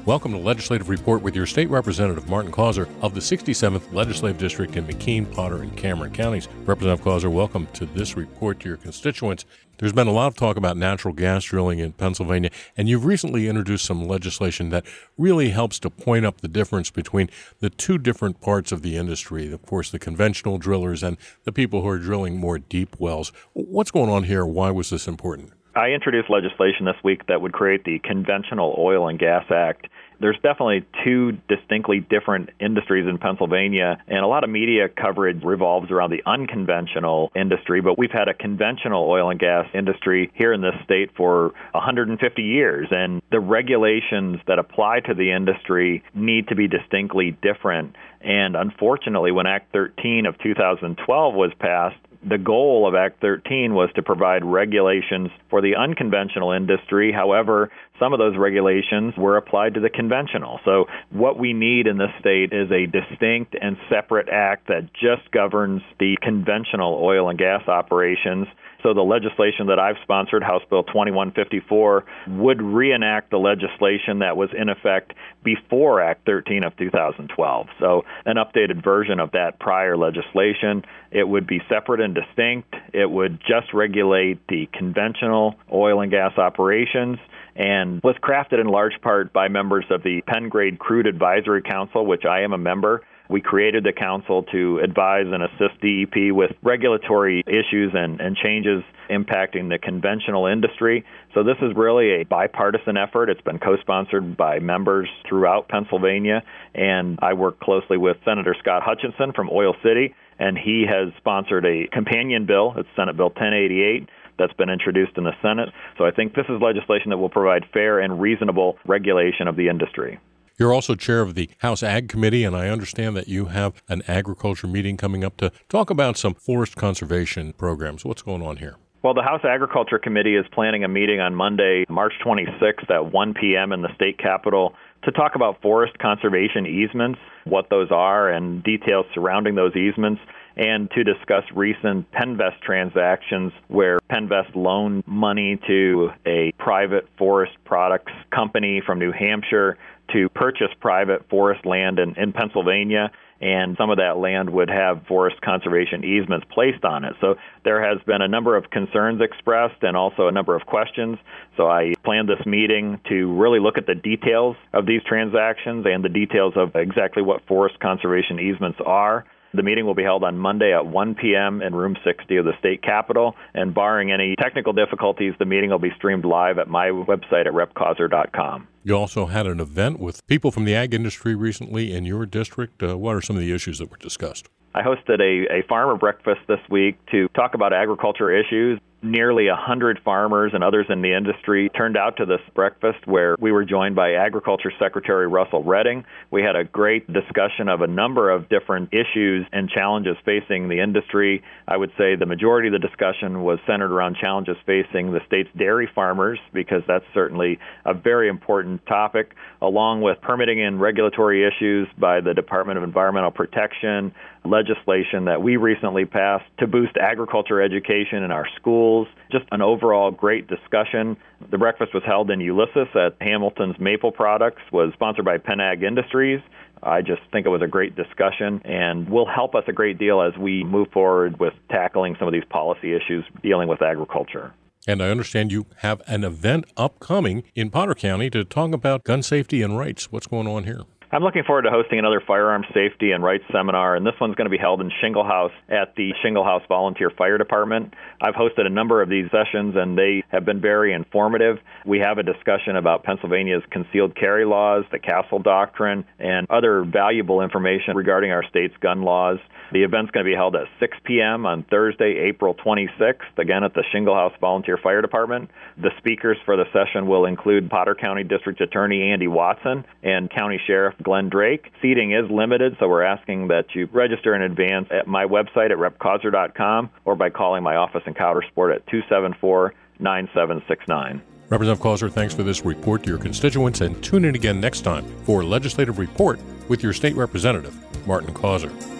Welcome to Legislative Report with your State Representative Martin Causer of the 67th Legislative District in McKean, Potter, and Cameron counties. Representative Causer, welcome to this report to your constituents. There's been a lot of talk about natural gas drilling in Pennsylvania, and you've recently introduced some legislation that really helps to point up the difference between the two different parts of the industry, of course, the conventional drillers and the people who are drilling more deep wells. What's going on here? Why was this important? I introduced legislation this week that would create the Conventional Oil and Gas Act. There's definitely two distinctly different industries in Pennsylvania, and a lot of media coverage revolves around the unconventional industry, but we've had a conventional oil and gas industry here in this state for 150 years, and the regulations that apply to the industry need to be distinctly different. And unfortunately, when Act 13 of 2012 was passed, the goal of Act 13 was to provide regulations for the unconventional industry. However, some of those regulations were applied to the conventional. So what we need in this state is a distinct and separate act that just governs the conventional oil and gas operations. So the legislation that I've sponsored, House Bill 2154, would reenact the legislation that was in effect before Act 13 of 2012. So an updated version of that prior legislation. It would be separate and distinct. It would just regulate the conventional oil and gas operations, and was crafted in large part by members of the Pengrade Crude Advisory Council, which I am a member. We created the council to advise and assist DEP with regulatory issues and changes impacting the conventional industry. So this is really a bipartisan effort. It's been co-sponsored by members throughout Pennsylvania, and I work closely with Senator Scott Hutchinson from Oil City, and he has sponsored a companion bill. It's Senate Bill 1088. That's been introduced in the Senate. So I think this is legislation that will provide fair and reasonable regulation of the industry. You're also chair of the House Ag Committee, and I understand that you have an agriculture meeting coming up to talk about some forest conservation programs. What's going on here? Well, the House Agriculture Committee is planning a meeting on Monday, March 26th at 1 p.m. in the state capitol to talk about forest conservation easements, what those are, and details surrounding those easements, and to discuss recent Penvest transactions where Penvest loaned money to a private forest products company from New Hampshire to purchase private forest land in Pennsylvania, and some of that land would have forest conservation easements placed on it. So there has been a number of concerns expressed and also a number of questions. So I planned this meeting to really look at the details of these transactions and the details of exactly what forest conservation easements are. The meeting will be held on Monday at 1 p.m. in room 60 of the state capitol, and barring any technical difficulties, the meeting will be streamed live at my website at repcauser.com. You also had an event with people from the ag industry recently in your district. What are some of the issues that were discussed? I hosted a farmer breakfast this week to talk about agriculture issues. Nearly 100 farmers and others in the industry turned out to this breakfast where we were joined by Agriculture Secretary Russell Redding. We had a great discussion of a number of different issues and challenges facing the industry. I would say the majority of the discussion was centered around challenges facing the state's dairy farmers, because that's certainly a very important topic, along with permitting and regulatory issues by the Department of Environmental Protection, legislation that we recently passed to boost agriculture education in our schools. Just an overall great discussion. The breakfast was held in Ulysses at Hamilton's Maple Products, was sponsored by Penn Ag Industries. I just think it was a great discussion and will help us a great deal as we move forward with tackling some of these policy issues dealing with agriculture. And I understand you have an event upcoming in Potter County to talk about gun safety and rights. What's going on here? I'm looking forward to hosting another firearms safety and rights seminar, and this one's going to be held in Shingle House at the Shingle House Volunteer Fire Department. I've hosted a number of these sessions, and they have been very informative. We have a discussion about Pennsylvania's concealed carry laws, the Castle Doctrine, and other valuable information regarding our state's gun laws. The event's going to be held at 6 p.m. on Thursday, April 26th, again at the Shingle House Volunteer Fire Department. The speakers for the session will include Potter County District Attorney Andy Watson and County Sheriff Glenn Drake. Seating is limited, so we're asking that you register in advance at my website at repcauser.com or by calling my office in Coudersport at 274-9769. Representative Causer, thanks for this report to your constituents, and tune in again next time for Legislative Report with your state representative, Martin Causer.